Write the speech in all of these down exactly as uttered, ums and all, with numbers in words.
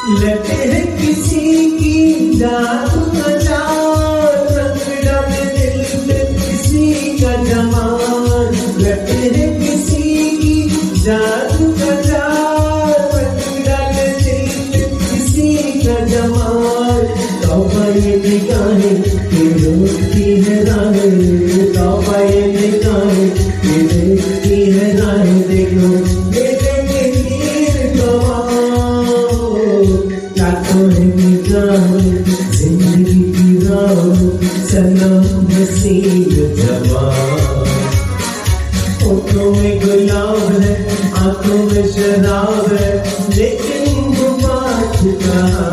लगे है किसी की जादू का जाल, रंग डाले दिल में किसी का जमाल। लगे है किसी की जादू का जाल, रंग डाले दिल में किसी का जमाल। तौबा ये निगाहें ये देखती है राहें, तौबा ये निगाहें ये देखती है राहें। देखो जिंदगी की राह सनम नसीब जवान। होठों में गुलाब है आंखों में शराब है, लेकिन वो बात कहाँ।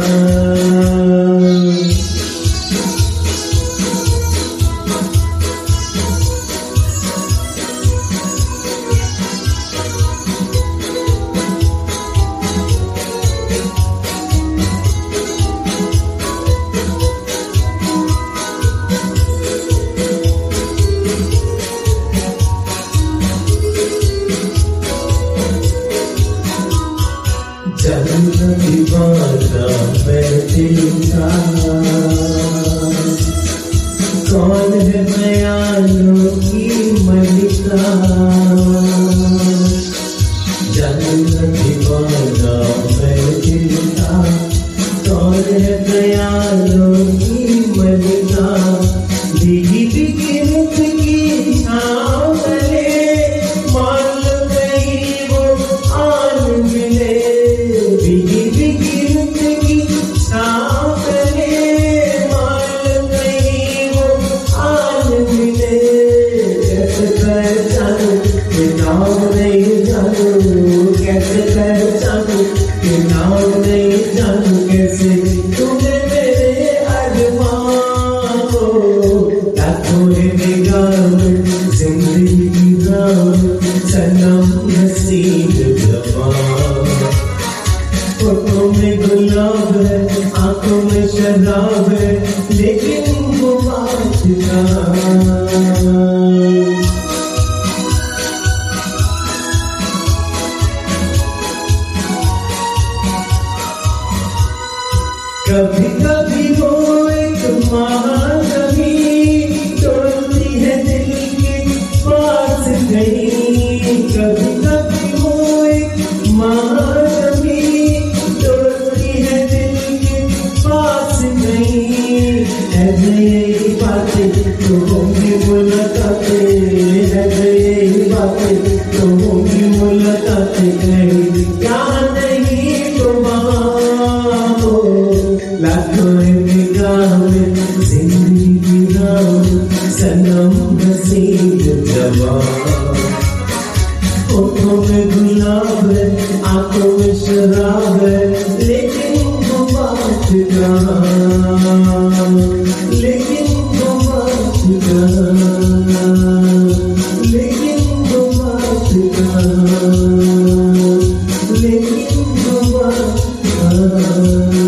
जन्म दीवाना मैं तेरा, कौन है ख्यालों की मलिका। जन्म दीवाना मैं तेरा, कौन है ख्यालों की मलिका। भीगी भीगी रुत की छाँव तले मालूम नहीं वो आन मिले। भीगी भीगी रुत की छाँव तले मालूम नहीं वो आन मिले। कैसे पहचानूं कि नाम नहीं जानूं, कैसे पहचानूं कि नाम नहीं जानूं। कैसे तूने मेरे अरमान को लाखों निगाह में जिंदगी की राह सनम नसीब जवान। होठों में गुलाब है आंखों में शराब है, लेकिन वो बात कहाँ। कभी कभी वो एक महानवी तोड़ती है दिल के पास गई। कभी कभी वो एक महानवी तोड़ती है दिल के पास गई। है यही बातें तो होंगी मुलाकातें, है यही बातें तो होंगी मुलाकातें। कहीं क्या नहीं तो वहाँ लाखों निगाह में जिंदगी की राह सनम नसीब जवान। होठों में गुलाब है आंखों में शराब है, लेकिन वो बात कहाँ। लेकिन वो बात कहाँ, लेकिन वो बात कहाँ, लेकिन वो बात कहाँ।